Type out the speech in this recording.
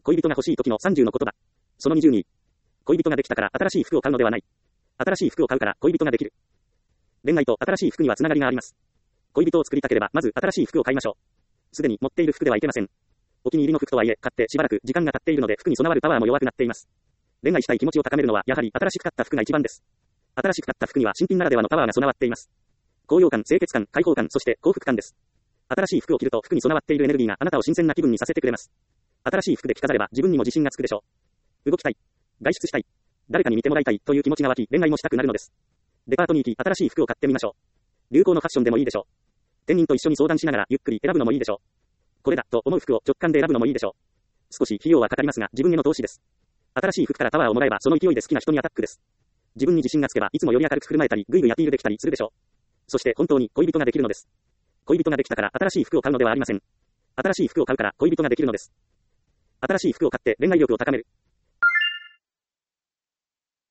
恋人が欲しい時の30のことだ。その20に、恋人ができたから新しい服を買うのではない。新しい服を買うから恋人ができる。恋愛と新しい服にはつながりがあります。恋人を作りたければ、まず新しい服を買いましょう。すでに持っている服ではいけません。お気に入りの服とはいえ、買ってしばらく時間が経っているので服に備わるパワーも弱くなっています。恋愛したい気持ちを高めるのは、やはり新しく買った服が一番です。新しく買った服には新品ならではのパワーが備わっています。高揚感、清潔感、開放感、そして幸福感です。新しい服を着ると服に備わっているエネルギーがあなたを新鮮な気分にさせてくれます。新しい服で着飾れば自分にも自信がつくでしょう。動きたい。外出したい。誰かに見てもらいたいという気持ちが湧き、恋愛もしたくなるのです。デパートに行き、新しい服を買ってみましょう。流行のファッションでもいいでしょう。店員と一緒に相談しながらゆっくり選ぶのもいいでしょう。これだと思う服を直感で選ぶのもいいでしょう。少し費用はかかりますが、自分への投資です。新しい服からパワーをもらえば、その勢いで好きな人にアタックです。自分に自信がつけば、いつもより明るく振る舞えたり、ぐいぐいアピールできたりするでしょう。そして本当に恋人ができるのです。恋人ができたから新しい服を買うのではありません。新しい服を買うから恋人ができるのです。新しい服を買って恋愛力を高める。